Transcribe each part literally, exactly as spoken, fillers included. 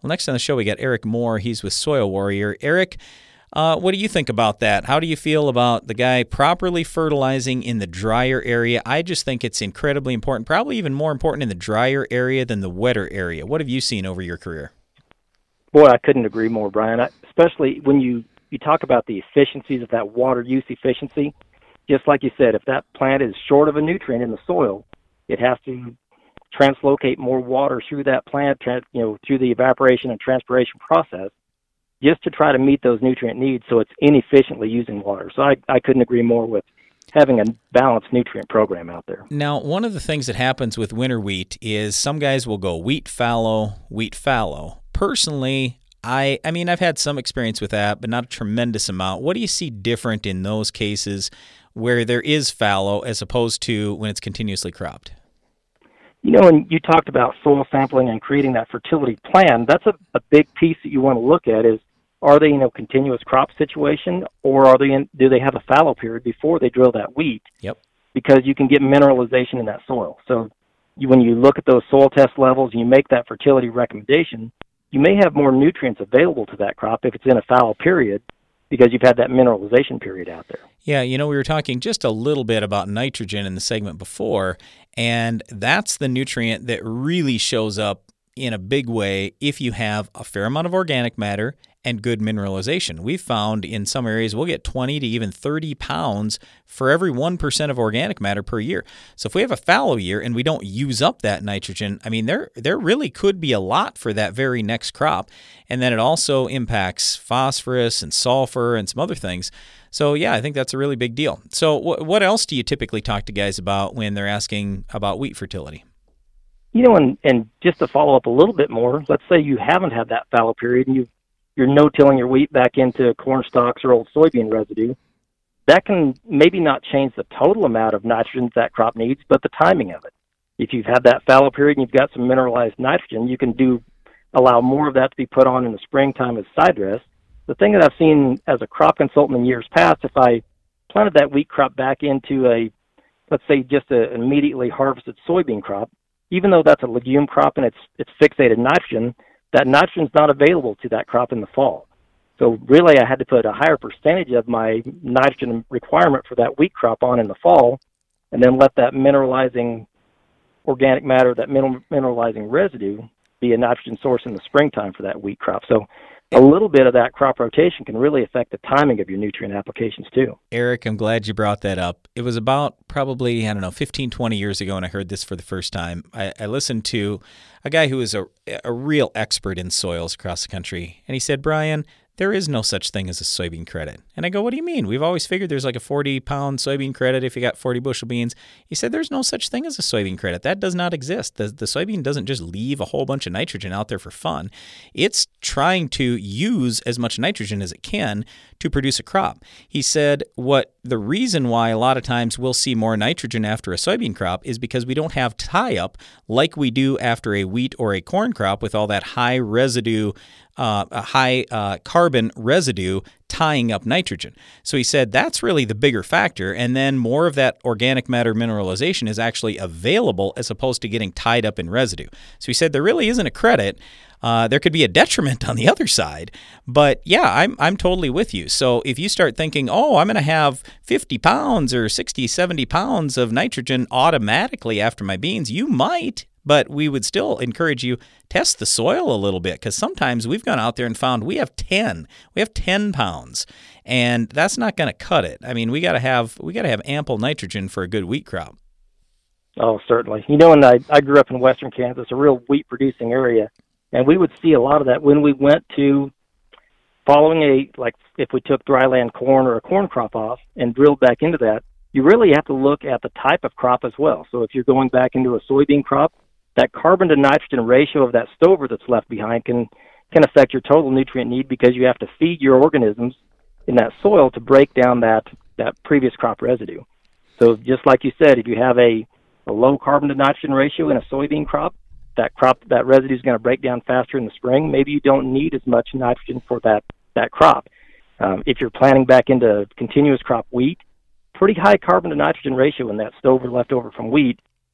Well, next on the show, we got Eric Moore. He's with Soil Warrior. Eric, uh, what do you think about that? How do you feel about the guy properly fertilizing in the drier area? I just think it's incredibly important, probably even more important in the drier area than the wetter area. What have you seen over your career? Boy, I couldn't agree more, Brian, I, especially when you, you talk about the efficiencies of that water use efficiency. Just like you said, if that plant is short of a nutrient in the soil, it has to translocate more water through that plant, you know, through the evaporation and transpiration process, just to try to meet those nutrient needs, so it's inefficiently using water. So I, I couldn't agree more with having a balanced nutrient program out there. Now, one of the things that happens with winter wheat is some guys will go wheat fallow, wheat fallow. Personally, I I mean, I've had some experience with that, but not a tremendous amount. What do you see different in those cases where there is fallow as opposed to when it's continuously cropped? You know, when you talked about soil sampling and creating that fertility plan, that's a, a big piece that you want to look at is, are they in a continuous crop situation, or are they in, do they have a fallow period before they drill that wheat? Yep. Because you can get mineralization in that soil. So you, when you look at those soil test levels and you make that fertility recommendation, you may have more nutrients available to that crop if it's in a fallow period because you've had that mineralization period out there. Yeah, you know, we were talking just a little bit about nitrogen in the segment before, and that's the nutrient that really shows up in a big way if you have a fair amount of organic matter and good mineralization. We've found in some areas we'll get twenty to even thirty pounds for every one percent of organic matter per year. So if we have a fallow year and we don't use up that nitrogen, I mean, there there really could be a lot for that very next crop. And then it also impacts phosphorus and sulfur and some other things. So, yeah, I think that's a really big deal. So wh- what else do you typically talk to guys about when they're asking about wheat fertility? You know, and, and just to follow up a little bit more, let's say you haven't had that fallow period and you've you're no-tilling your wheat back into corn stalks or old soybean residue. That can maybe not change the total amount of nitrogen that crop needs, but the timing of it. If you've had that fallow period and you've got some mineralized nitrogen, you can do allow more of that to be put on in the springtime as side dress. The thing that I've seen as a crop consultant in years past, if I planted that wheat crop back into a, let's say, just a, an immediately harvested soybean crop, even though that's a legume crop and it's it's fixated nitrogen, that nitrogen's not available to that crop in the fall. So really I had to put a higher percentage of my nitrogen requirement for that wheat crop on in the fall, and then let that mineralizing organic matter, that mineral, mineralizing residue, be a nitrogen source in the springtime for that wheat crop. So a little bit of that crop rotation can really affect the timing of your nutrient applications too. Eric, I'm glad you brought that up. It was about probably, I don't know, fifteen, twenty years ago when I heard this for the first time. I, I listened to a guy who is a, a real expert in soils across the country, and he said, Brian, there is no such thing as a soybean credit. And I go, what do you mean? We've always figured there's like a forty-pound soybean credit if you got forty bushel beans. He said there's no such thing as a soybean credit. That does not exist. The, the soybean doesn't just leave a whole bunch of nitrogen out there for fun. It's trying to use as much nitrogen as it can to produce a crop. He said what the reason why a lot of times we'll see more nitrogen after a soybean crop is because we don't have tie-up like we do after a wheat or a corn crop with all that high residue Uh, a high uh, carbon residue tying up nitrogen. So he said that's really the bigger factor, and then more of that organic matter mineralization is actually available as opposed to getting tied up in residue. So he said there really isn't a credit. Uh, there could be a detriment on the other side. But yeah, I'm I'm totally with you. So if you start thinking, oh, I'm going to have fifty pounds or sixty, seventy pounds of nitrogen automatically after my beans, you might. But we would still encourage you, test the soil a little bit, because sometimes we've gone out there and found we have ten. We have ten pounds, and that's not going to cut it. I mean, we got to have we got to have ample nitrogen for a good wheat crop. Oh, certainly. You know, and I, I grew up in western Kansas, a real wheat-producing area, and we would see a lot of that when we went to following a, like if we took dryland corn or a corn crop off and drilled back into that, you really have to look at the type of crop as well. So if you're going back into a soybean crop, that carbon to nitrogen ratio of that stover that's left behind can can affect your total nutrient need because you have to feed your organisms in that soil to break down that, that previous crop residue. So just like you said, if you have a, a low carbon to nitrogen ratio in a soybean crop, that crop that residue is going to break down faster in the spring. Maybe you don't need as much nitrogen for that, that crop. Um, if you're planting back into continuous crop wheat, pretty high carbon to nitrogen ratio in that stover left over from wheat.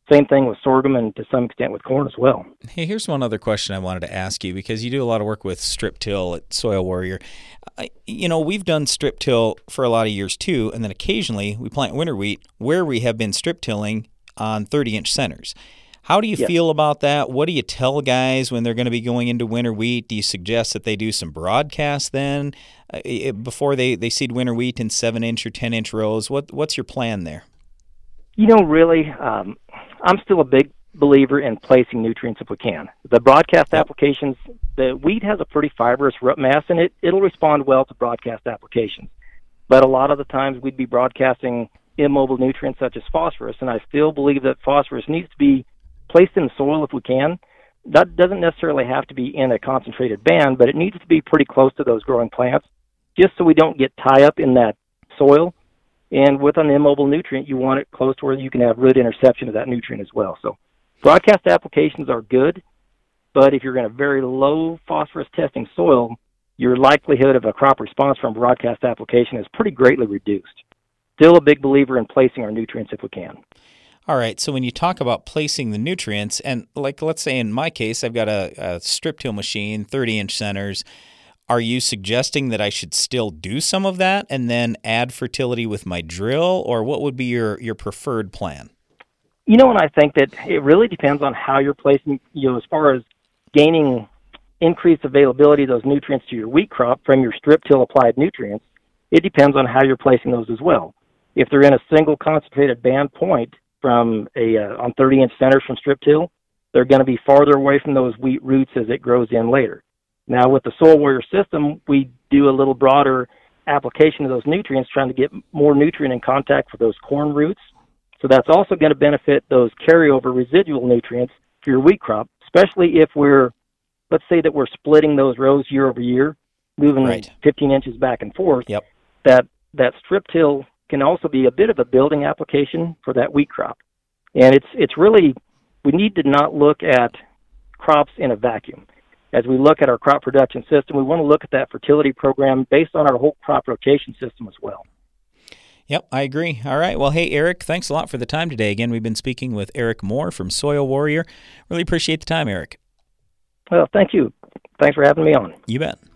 Same thing with sorghum and to some extent with corn as well. Hey, here's one other question I wanted to ask you, because you do a lot of work with strip till at Soil Warrior. I, you know, we've done strip till for a lot of years too, and then occasionally we plant winter wheat where we have been strip tilling on thirty-inch centers. How do you Yes. feel about that? What do you tell guys when they're going to be going into winter wheat? Do you suggest that they do some broadcast then uh, before they, they seed winter wheat in seven-inch or ten-inch rows? What What's your plan there? You know, really, um, I'm still a big believer in placing nutrients if we can. The broadcast Yep. applications, the wheat has a pretty fibrous root mass, and it, it'll respond well to broadcast applications. But a lot of the times we'd be broadcasting immobile nutrients such as phosphorus, and I still believe that phosphorus needs to be placed in the soil if we can. That doesn't necessarily have to be in a concentrated band, but it needs to be pretty close to those growing plants, just so we don't get tie up in that soil. And with an immobile nutrient, you want it close to where you can have root interception of that nutrient as well. So broadcast applications are good, but if you're in a very low phosphorus testing soil, your likelihood of a crop response from broadcast application is pretty greatly reduced. Still a big believer in placing our nutrients if we can. All right, so when you talk about placing the nutrients, and like let's say in my case, I've got a, a strip till machine, thirty-inch centers, are you suggesting that I should still do some of that and then add fertility with my drill, or what would be your, your preferred plan? You know, and I think that it really depends on how you're placing, you know, as far as gaining increased availability of those nutrients to your wheat crop from your strip till applied nutrients. It depends on how you're placing those as well. If they're in a single concentrated band point from a uh, on thirty-inch centers from strip till, they're going to be farther away from those wheat roots as it grows in later. Now, with the Soil Warrior system, we do a little broader application of those nutrients, trying to get more nutrient in contact with those corn roots. So that's also going to benefit those carryover residual nutrients for your wheat crop, especially if we're, let's say that we're splitting those rows year over year, moving Right. fifteen inches back and forth. Yep. That that strip till can also be a bit of a building application for that wheat crop. And it's it's really, we need to not look at crops in a vacuum. As we look at our crop production system, we want to look at that fertility program based on our whole crop rotation system as well. Yep, I agree. All right. Well, hey, Eric, thanks a lot for the time today. Again, we've been speaking with Eric Moore from Soil Warrior. Really appreciate the time, Eric. Well, thank you. Thanks for having me on. You bet.